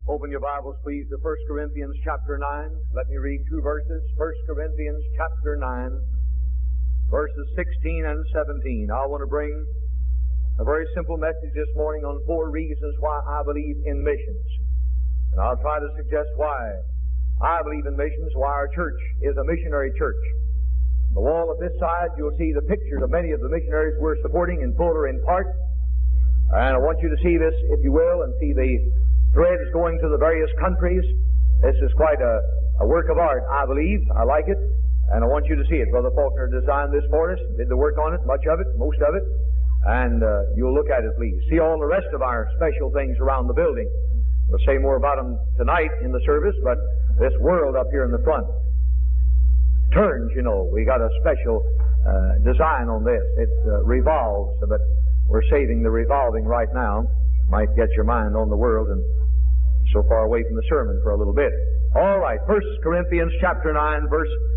Open your Bibles, please, to 1 Corinthians chapter 9. Let me read two verses. 1 Corinthians chapter 9, verses 16 and 17. I want to bring a very simple message this morning on 4 reasons why I believe in missions. And I'll try to suggest why I believe in missions, why our church is a missionary church. On the wall at this side, you'll see the pictures of many of the missionaries we're supporting in full or in part. And I want you to see this, if you will, and see the threads going to the various countries. This is quite a work of art, I believe. I like it, and I want you to see it. Brother Faulkner designed this for us, did the work on it, much of it, most of it, and you'll look at it, please. See all the rest of our special things around the building. We'll say more about them tonight in the service, but this world up here in the front turns, you know. We got a special design on this. It revolves, but we're saving the revolving right now. Might get your mind on the world and so far away from the sermon for a little bit. All right, 1 Corinthians chapter 9,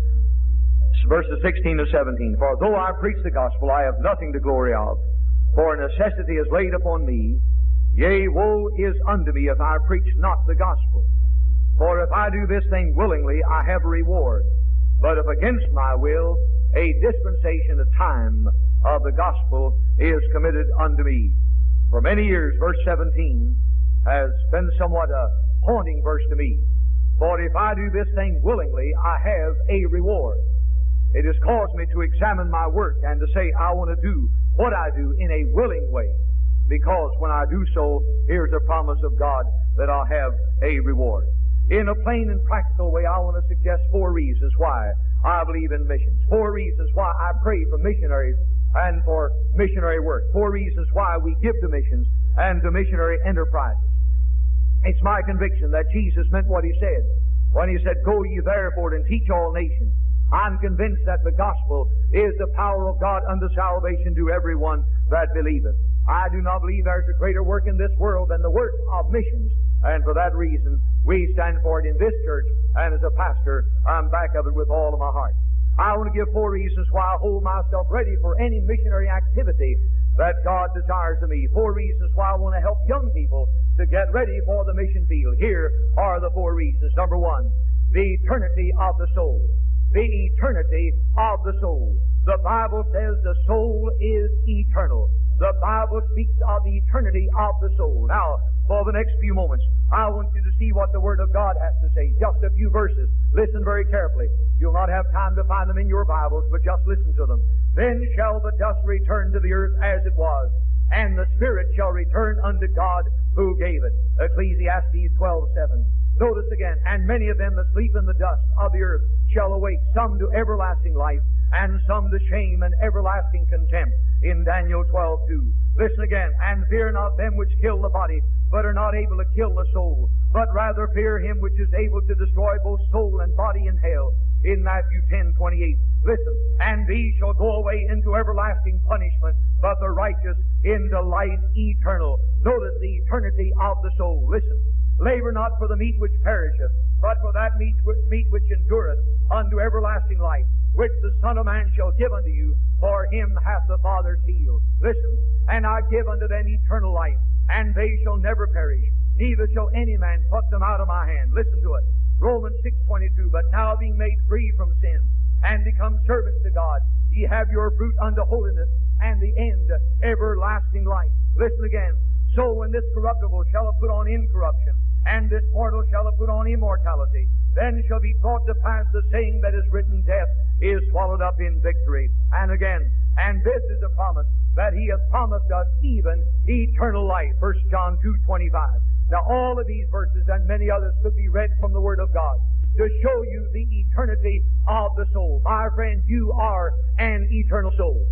verses 16 to 17. For though I preach the gospel, I have nothing to glory of, for necessity is laid upon me. Yea, woe is unto me if I preach not the gospel. For if I do this thing willingly, I have a reward. But if against my will, a dispensation, a time of the gospel is committed unto me. For many years, verse 17 has been somewhat a haunting verse to me. For if I do this thing willingly, I have a reward. It has caused me to examine my work and to say I want to do what I do in a willing way. Because when I do so, here's a promise of God that I'll have a reward. In a plain and practical way, I want to suggest 4 reasons why I believe in missions. 4 reasons why I pray for missionaries and for missionary work. 4 reasons why we give to missions and to missionary enterprises. It's my conviction that Jesus meant what He said when He said, Go ye therefore and teach all nations. I'm convinced that the gospel is the power of God unto salvation to everyone that believeth. I do not believe there's a greater work in this world than the work of missions. And for that reason, we stand for it in this church, and as a pastor, I'm back of it with all of my heart. I want to give 4 reasons why I hold myself ready for any missionary activity that God desires of me. 4 reasons why I want to help young people to get ready for the mission field. Here are the 4 reasons. Number 1, the eternity of the soul. The eternity of the soul. The Bible says the soul is eternal. The Bible speaks of the eternity of the soul. Now, for the next few moments, I want you to see what the Word of God has to say. Just a few verses. Listen very carefully. You'll not have time to find them in your Bibles, but just listen to them. Then shall the dust return to the earth as it was, and the Spirit shall return unto God who gave it. Ecclesiastes 12:7. Notice again, and many of them that sleep in the dust of the earth shall awake, some to everlasting life, and some to shame and everlasting contempt. In Daniel 12:2. Listen again, and fear not them which kill the body, but are not able to kill the soul, but rather fear Him which is able to destroy both soul and body in hell. In Matthew 10:28. Listen, and these shall go away into everlasting punishment, but the righteous into life eternal. Notice the eternity of the soul. Listen, labor not for the meat which perisheth, but for that meat which endureth unto everlasting life, which the Son of Man shall give unto you, for Him hath the Father sealed. Listen, and I give unto them eternal life, and they shall never perish, neither shall any man pluck them out of my hand. Listen to it. Romans 6:22. But now being made free from sin, and become servants to God, ye have your fruit unto holiness, and the end everlasting life. Listen again. So when this corruptible shall have put on incorruption, and this mortal shall have put on immortality, then shall be brought to pass the saying that is written, Death is swallowed up in victory. And again, and this is a promise, that He hath promised us even eternal life. 1 John 2:25. Now all of these verses and many others could be read from the Word of God to show you the eternity of the soul. My friend, you are an eternal soul.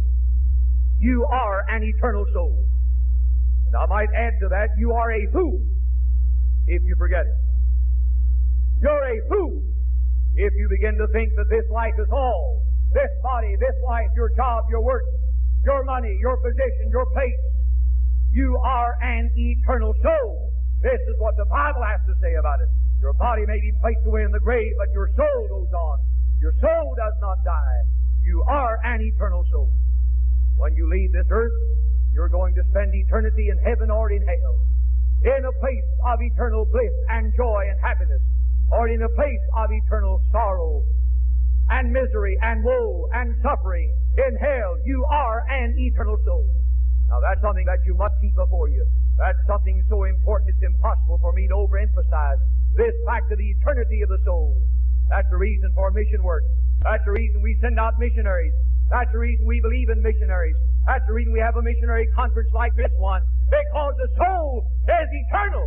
You are an eternal soul. And I might add to that, you are a fool if you forget it. You're a fool if you begin to think that this life is all. This body, this life, your job, your work, your money, your position, your place. You are an eternal soul. This is what the Bible has to say about it. Your body may be placed away in the grave, but your soul goes on. Your soul does not die. You are an eternal soul. When you leave this earth, you're going to spend eternity in heaven or in hell. in a place of eternal bliss and joy and happiness, or in a place of eternal sorrow and misery and woe and suffering in hell, you are an eternal soul. Now that's something that you must keep before you. That's something so important it's impossible for me to overemphasize this fact of the eternity of the soul. That's the reason for mission work. That's the reason we send out missionaries. That's the reason we believe in missionaries. That's the reason we have a missionary conference like this one. Because the soul is eternal.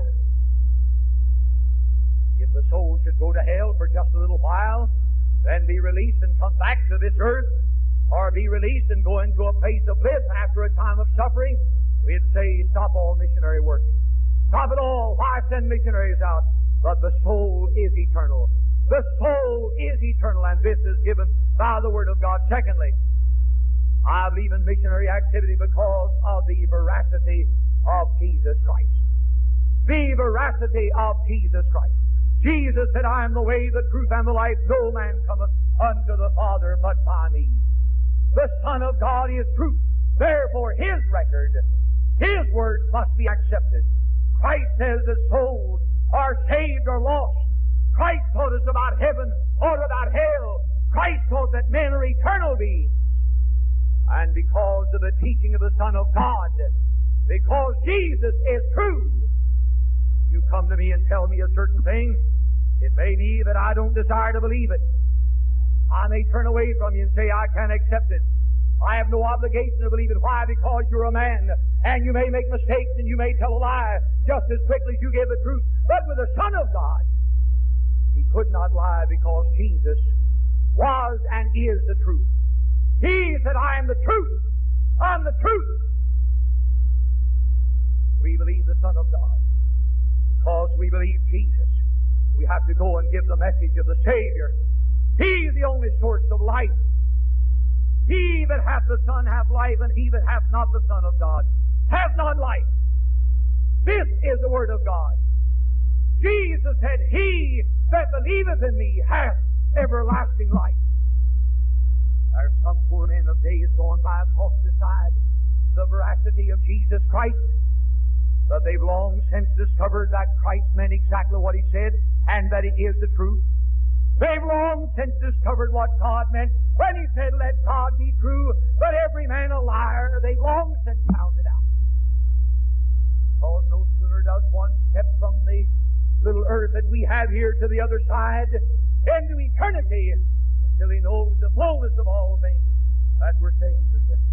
If the soul should go to hell for just a little while, then be released and come back to this earth, or be released and go into a place of bliss after a time of suffering, we'd say, stop all missionary work. Stop it all. Why send missionaries out? But the soul is eternal. The soul is eternal, and this is given by the Word of God. Secondly, I believe in missionary activity because of the veracity of Jesus Christ. The veracity of Jesus Christ. Jesus said, I am the way, the truth, and the life. No man cometh unto the Father but by me. The Son of God is truth. Therefore, His record, His word must be accepted. Christ says that souls are saved or lost. Christ taught us about heaven or about hell. Christ taught that men are eternal beings. And because of the teaching of the Son of God, because Jesus is true, you come to me and tell me a certain thing, it may be that I don't desire to believe it. I may turn away from you and say, I can't accept it. I have no obligation to believe it. Why? Because you're a man, and you may make mistakes, and you may tell a lie just as quickly as you give the truth. But with the Son of God, He could not lie, because Jesus was and is the truth. He said, I am the truth. I'm the truth. We believe the Son of God because we believe Jesus. We have to go and give the message of the Savior. He is the only source of life. He that hath the Son hath life, and he that hath not the Son of God hath not life. This is the Word of God. Jesus said, He that believeth in me hath everlasting life. There's some poor men of days gone by tossed aside the veracity of Jesus Christ, but they've long since discovered that Christ meant exactly what He said, and that He is the truth. They've long since discovered what God meant when He said, let God be true, but every man a liar. They've long since found it out. Because no sooner does one step from the little earth that we have here to the other side into eternity, until he knows the fullness of all things that we're saying to you.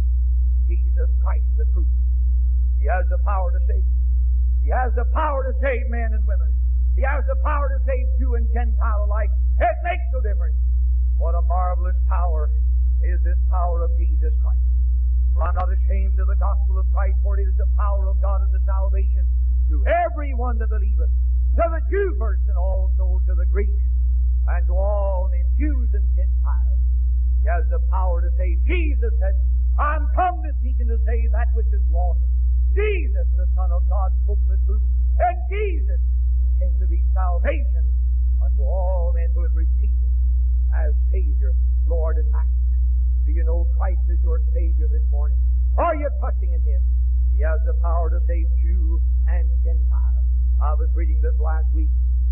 Jesus Christ, the truth. He has the power to save. He has the power to save men and women. He has the power to save Jew and Gentile alike. It makes no difference. What a marvelous power is this power of Jesus Christ. For I'm not ashamed of the gospel of Christ, for it is the power of God unto salvation to everyone that believeth, to the Jew first and also to the Greek, and to all men, Jews and Gentiles. He has the power to save. Jesus said, I'm come to seek and to save that which is lost. Jesus, the Son of God, spoke the truth. And Jesus came to be salvation unto all men who have received Him as Savior, Lord, and Master. Do you know Christ is your Savior this morning? Are you trusting in Him? He has the power to save Jew and Gentile. I was reading this last week,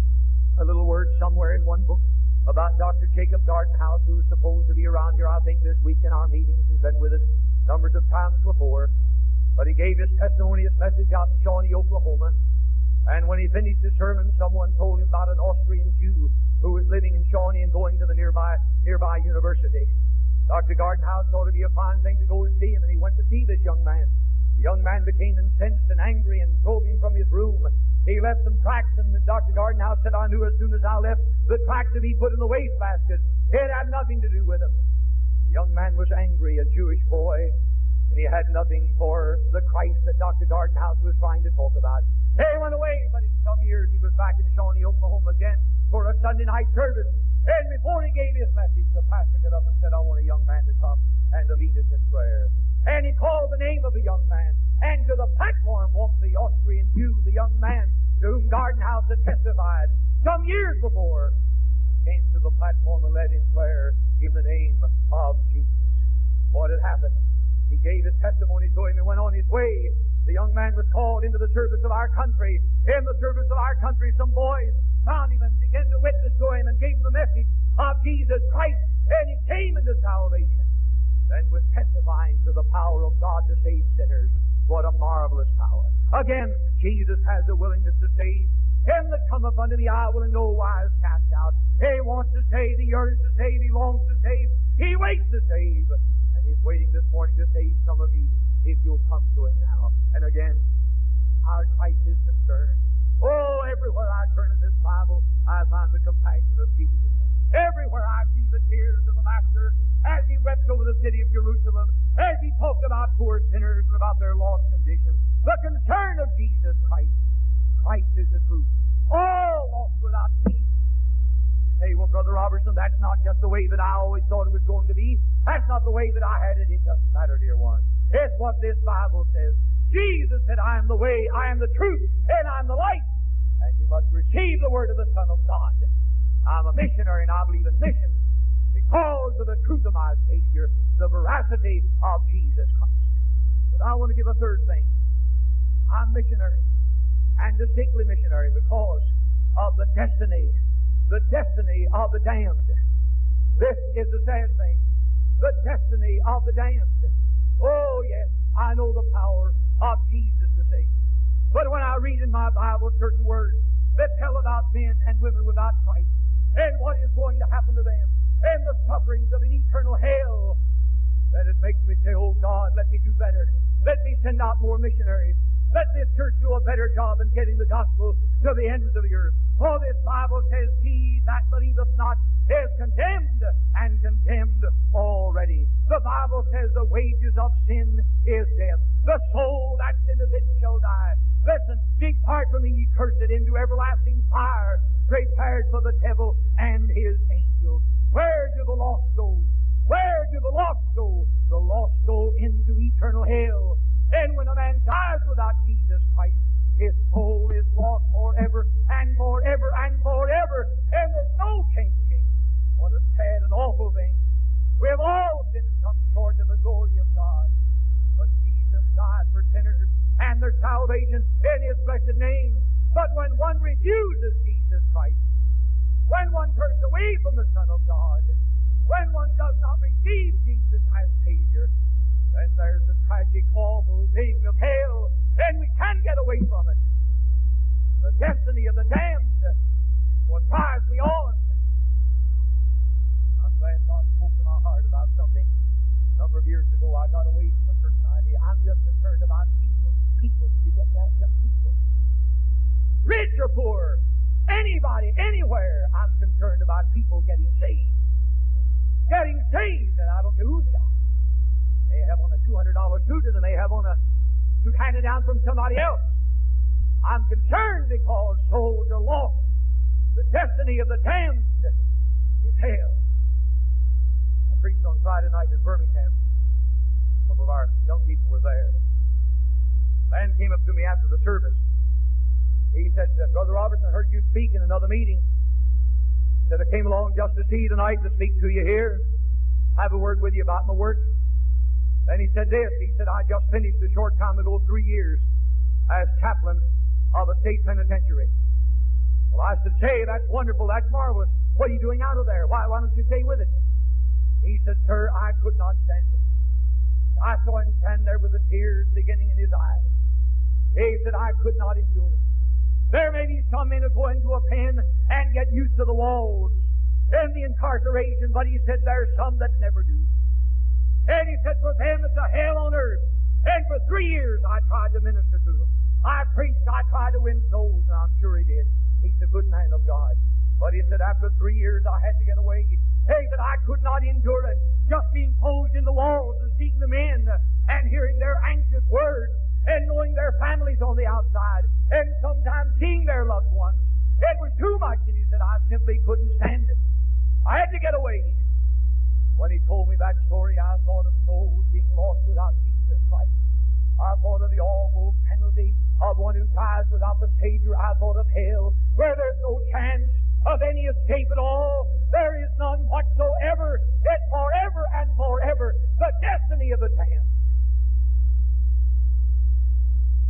a little word somewhere in one book about Dr. Jacob Gartenhouse, who is supposed to be around here, I think, this week in our meetings. He's been with us numbers of times before. But he gave his testimony, his message out in Shawnee, Oklahoma. And when he finished his sermon, someone told him about an Austrian Jew who was living in Shawnee and going to the nearby university. Dr. Gartenhouse thought it would be a fine thing to go and see him, and he went to see this young man. The young man became incensed and angry and drove him from his room. He left some tracts, and Dr. Gartenhouse said, I knew as soon as I left the tracts that he put in the wastebasket. It had nothing to do with him. The young man was angry, a Jewish boy, and he had nothing for the Christ that Dr. Gartenhouse was trying to talk about. He went away, but in some years he was back in Shawnee, Oklahoma again for a Sunday night service. And before he gave his message, the pastor got up and said, I want a young man to come and to lead us in prayer. And he called the name of the young man. And to the platform walked the Austrian Jew, the young man to whom Gartenhouse had testified some years before. Came to the platform and led in prayer in the name of Jesus. What had happened? He gave his testimony to him and went on his way. The young man was called into the service of our country. In the service of our country, some boys found him and began to witness to him and gave him the message of Jesus Christ, and he came into salvation and was testifying to the power of God to save sinners. What a marvelous power. Again, Jesus has a willingness to save. Him that cometh unto me I will in no wise cast out. He wants to save, he yearns to save, he longs to save, he waits to save. And he's waiting this morning to save some of you if you'll come to him now. And again, our Christ is concerned. Oh, everywhere I turn in this Bible, I find the compassion of Jesus. Everywhere I see the tears of the Master as he wept over the city of Jerusalem, as he talked about poor sinners and about their lost condition. The concern of Jesus Christ. Christ is the truth. All lost without peace. You say, well, Brother Robertson, that's not just the way that I always thought it was going to be. That's not the way that I had it. It doesn't matter, dear one. It's what this Bible says. Jesus said, I am the way, I am the truth, and I am the light. And you must receive the word of the Son of God. I'm a missionary, and I believe in missions because of the truth of my Savior, the veracity of Jesus Christ. But I want to give a third thing. I'm missionary, and distinctly missionary because of the destiny of the damned. This is the sad thing. The destiny of the damned. Oh, yes, I know the power of Jesus to save. But when I read in my Bible certain words that tell about men and women without Christ, and what is going to happen to them, and the sufferings of an eternal hell, then it makes me say, oh God, let me do better. Let me send out more missionaries. Let this church do a better job in getting the gospel to the ends of the earth. For this Bible says, he that believeth not is condemned, and condemned already. The Bible says the wages of sin is death. The soul that sinneth it shall die. Listen, depart from me, ye cursed, into everlasting fire, prepared for the devil and his angels. Where do the lost go? Where do the lost go? The lost go into eternal hell. And when a man dies without Jesus Christ, his soul is lost forever and forever and forever. And there's no changing. What a sad and awful thing. We have all sinned and come short of the glory of God. But Jesus died for sinners and their salvation in His blessed name. But when one refuses Jesus Christ, when one turns away from the Son of God, when one does not receive Jesus as Savior, then there's the tragic, awful thing of hell, and we can't get away from it. The destiny of the damned will drive me on. I'm glad God spoke to my heart about something. A number of years ago, I got away from a certain idea. I'm just concerned about people. People, you look at just people. Rich or poor, anybody, anywhere, I'm concerned about people getting saved. Getting saved, and I don't care who they are. They have on a $200 suit, and they may have on a suit handed down from somebody else. I'm concerned because souls are lost. The destiny of the damned is hell. I preached on Friday night in Birmingham. Some of our young people were there. A man came up to me after the service. He said, Brother Robertson, I heard you speak in another meeting. He said, I came along just to see you tonight, to speak to you here. Have a word with you about my work. And he said this. He said, I just finished a short time ago 3 years as chaplain of a state penitentiary. Well, I said, say, that's wonderful, that's marvelous. What are you doing out of there? Why don't you stay with it? He said, sir, I could not stand it. I saw him stand there with the tears beginning in his eyes. He said, I could not endure it. There may be some men who go into a pen and get used to the walls and the incarceration, but he said there's some that never do. And he said, for them it's a hell on earth. And for 3 years I tried to minister to them. I preached, I tried to win souls, and I'm sure he did. He's a good man of God. But he said, after 3 years I had to get away. He said, I could not endure it. Just being posed in the walls and seeing the men and hearing their anxious words and knowing their families on the outside and sometimes seeing their loved ones. It was too much, and he said, I simply couldn't stand it. I had to get away. When he told me that story, I thought of souls being lost without Jesus Christ. I thought of the awful penalty of one who dies without the Savior. I thought of hell, where there's no chance of any escape at all. There is none whatsoever. It's forever and forever the destiny of the damned.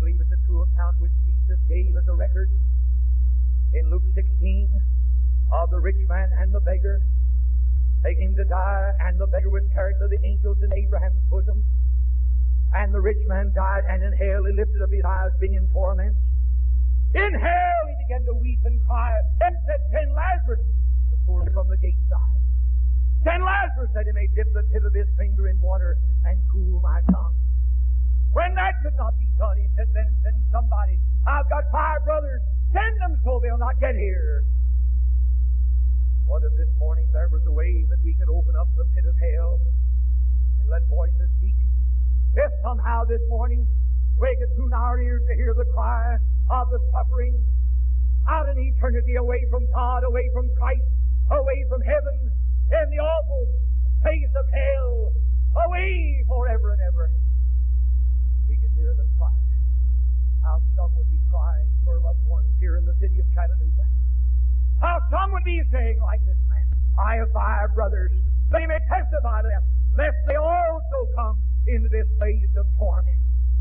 believe it's a true account which Jesus gave as a record in Luke 16 of the rich man and the beggar taking to die, and the beggar was carried to the angels in Abraham's bosom. And the rich man died, and in hell he lifted up his eyes, being in torment. In hell he began to weep and cry, and said, "Send Lazarus from the gate side. Send Lazarus that he may dip the tip of his finger in water and cool my tongue." When that could not be done, he said, "Then send somebody. I've got 5 brothers. Send them so they'll not get here." What if this morning there was a way that we could open up the pit of hell and let voices speak? If somehow this morning we could tune our ears to hear the cry of the suffering out in eternity, away from God, away from Christ, away from heaven, in the awful face of hell, away forever and ever, we could hear them cry. How some would be crying for loved ones here in the city of Chattanooga. How some would be saying like this man, "I have 5 brothers. They may testify to them, lest they also come into this place of torment."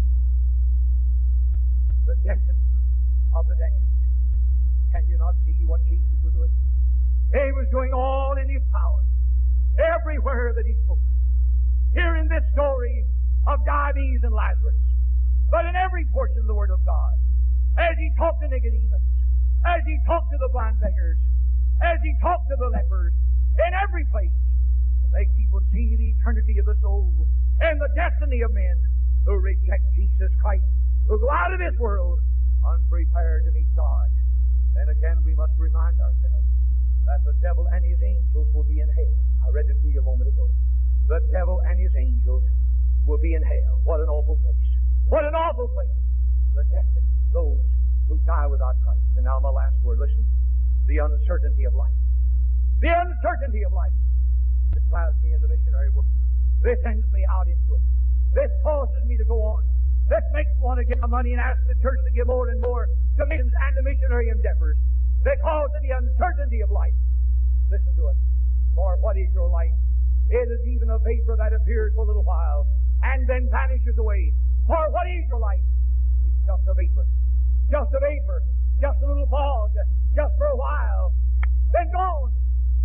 The destiny of the damned. Can you not see what Jesus was doing? He was doing all in His power, everywhere that He spoke. Here in this story of Dives and Lazarus, but in every portion of the Word of God, as He talked to Nicodemus, as He talked to the blind beggars, as He talked to the lepers, in every place, to make people see the eternity of the soul and the destiny of men who reject Jesus Christ, who go out of this world unprepared to meet God. Then again, we must remind ourselves that the devil and his angels will be in hell. I read it to you a moment ago. The devil and his angels will be in hell. What an awful place. What an awful place. The destiny of those who die without Christ. And now my last word. Listen. The uncertainty of life. The uncertainty of life. This drives me in the missionary work. This sends me out into it. This causes me to go on. This makes me want to give my money and ask the church to give more and more to missions and to missionary endeavors. Because of the uncertainty of life. Listen to it. For what is your life? It is even a vapor that appears for a little while and then vanishes away. For what is your life? It's just a vapor. Just a vapor. Just a little fog. Just for a while. Then gone.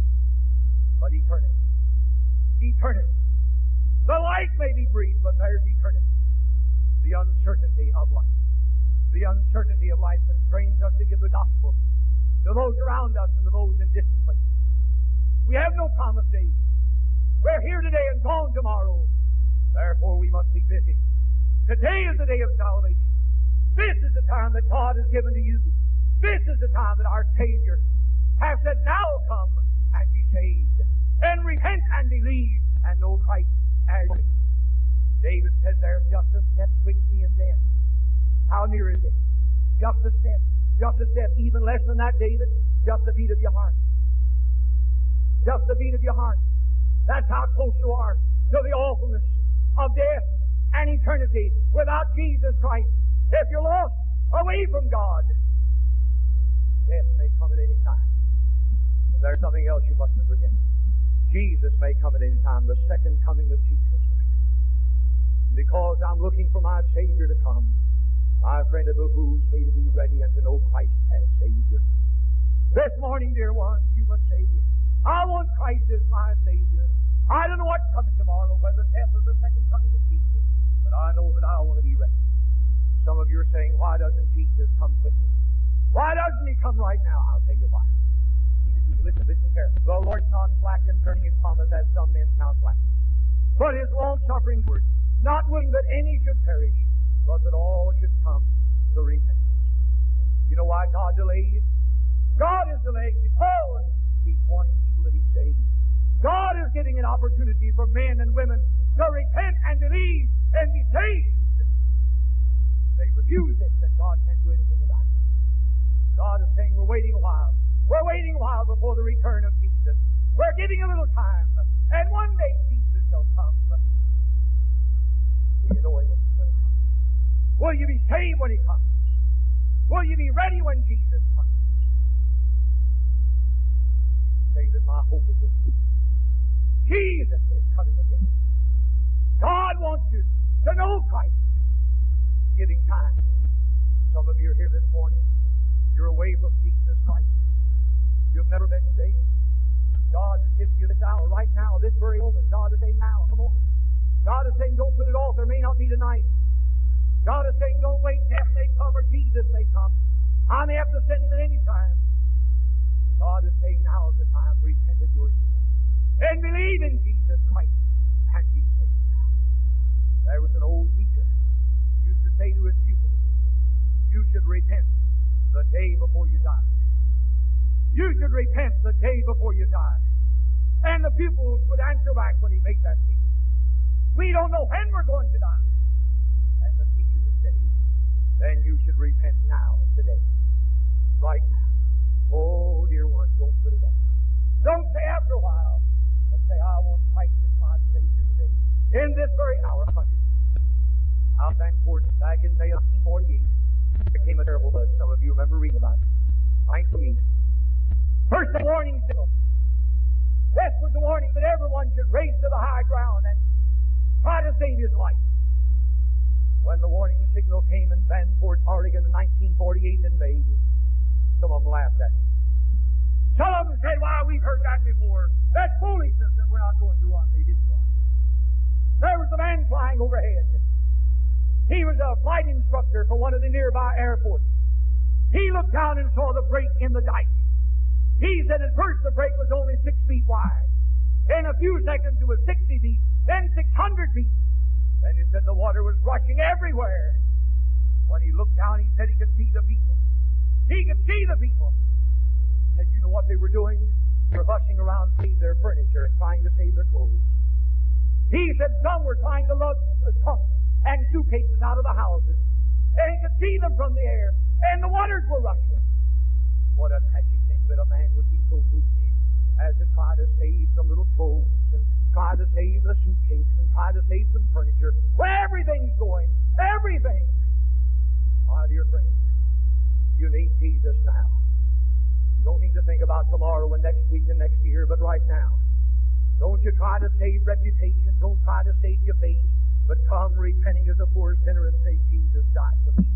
But eternity. Eternity. The life may be brief, but there's eternity. The uncertainty of life. The uncertainty of life constrains us to give the gospel to those around us and to those in distant places. We have no promised day. We're here today and gone tomorrow. Therefore we must be busy. Today is the day of salvation. This is the time that God has given to you. This is the time that our Savior has said, "Now come and be saved, and repent and believe, and know Christ as Lord." David says there, "Just a step twixt me and death." How near is it? Just a step. Just a step. Even less than that, David. Just a beat of your heart. Just a beat of your heart. That's how close you are to the awfulness of death and eternity without Jesus Christ. If you're lost away from God, death may come at any time. There's something else you mustn't forget. Jesus may come at any time, the second coming of Jesus Christ. Because I'm looking for my Savior to come, my friend, it behooves me to be ready and to know Christ as Savior. This morning, dear one, you must say, "I want Christ as my Savior. I don't know what's coming tomorrow, whether death or the second coming of Jesus, but I know that I want to be ready." Some of you are saying, "Why doesn't Jesus come quickly? Why doesn't He come right now?" I'll tell you why. Listen carefully. The Lord's not slack concerning His promise, as some men count slackness, but His long-suffering word, not willing that any should perish, but that all should come to repentance. You know why God delays? God is delaying because He's wanting people to be saved. God is getting an opportunity for men and women to repent and believe and be saved. They refuse it, and God can't do anything about it. God is saying, we're waiting a while. We're waiting a while before the return of Jesus. We're giving a little time, and one day Jesus shall come. Will you know Him when He comes? Will you be saved when He comes? Will you be ready when Jesus comes? Say that my hope is in Jesus. Jesus is coming again. God wants you to know Christ. Giving time. you're here this morning. You're away from Jesus Christ. You've never been saved. God is giving you this hour right now, this very moment. God is saying now, come on. God is saying don't put it off. There may not be tonight. God is saying don't wait. Death may come or Jesus may come. I may have to send him at any time. God is saying now is the time to repent of your sin and believe in Jesus Christ and be saved. There was an old teacher who used to say to his pupils, you should repent the day before you die. You should repent the day before you die. And the pupils would answer back when he made that statement, we don't know when we're going to die. And the teacher would say, then you should repent now, today, right now. Oh, dear one, don't put it off. Don't say after a while, but say, I want Christ as my Savior today. In this very hour, out of Vanport, back in May of 1948, there came a terrible flood. Some of you remember reading about it. Fine for me. First, the warning signal. This was the warning that everyone should race to the high ground and try to save his life. When the warning signal came in Vanport, Oregon in 1948 in May, some of them laughed at me. Some of them said, why, we've heard that before. That's foolishness, and we're not going to run. They didn't run. There was a man flying overhead. He was a flight instructor for one of the nearby airports. He looked down and saw the break in the dike. He said at first the break was only 6 feet wide. In a few seconds it was 60 feet, then 600 feet. Then he said the water was rushing everywhere. When he looked down, he said he could see the people. He could see the people. He said, you know what they were doing? They were rushing around to save their furniture and trying to save their clothes. He said some were trying to lug trunks and suitcases out of the houses. And he could see them from the air. And the waters were rushing. What a tragic thing that a man would be so foolish as to try to save some little clothes and try to save a suitcase and try to save some furniture. Well, everything's going. Everything. My dear friend, you need Jesus now. You don't need to think about tomorrow and next week and next year, but right now. Don't you try to save reputation. Don't try to save your face. But come repenting as a poor sinner and say, Jesus died for me.